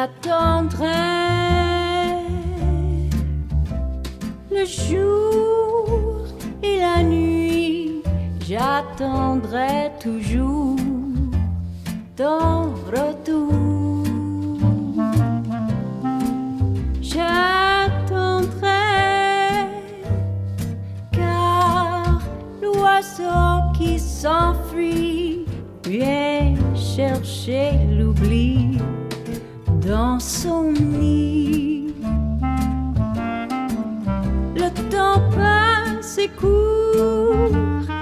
J'attendrai le jour et la nuit, j'attendrai toujours ton retour. J'attendrai car l'oiseau qui s'enfuit vient chercher l'oubli dans son nid. Le temps passe et court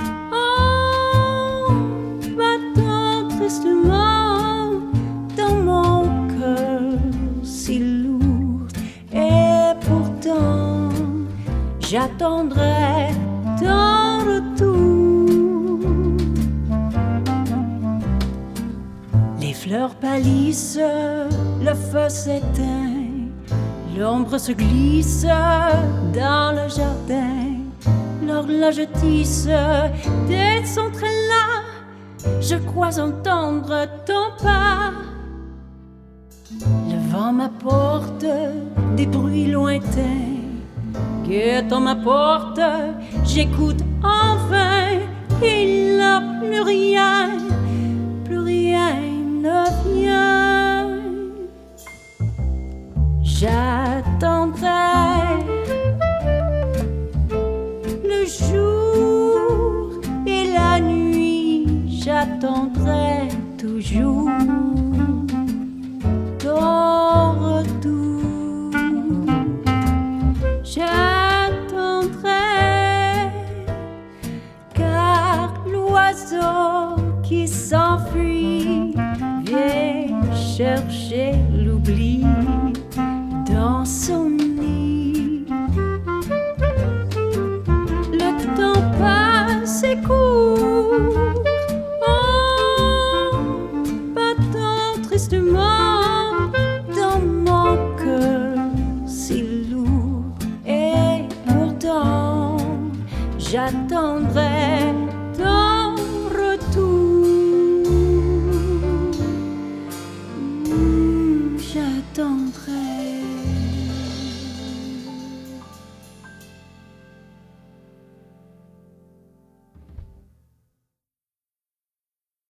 en battant tristement dans mon cœur si lourd. Et pourtant j'attendrai ton retour. Les fleurs pâlissent, le feu s'éteint, l'ombre se glisse dans le jardin. L'horloge tisse dès son trélas, je crois entendre ton pas. Le vent m'apporte des bruits lointains, guettant ma porte, j'écoute en vain. Il n'a plus rien ne vient. J'attendrai le jour et la nuit, j'attendrai toujours ton retour. J'attendrai car l'oiseau qui s'enfuit vient chercher l'oubli dans son nid. Le temps passe et court en battant tristement dans mon cœur si lourd. Et pourtant j'attendrai ton retour. J'attendrai.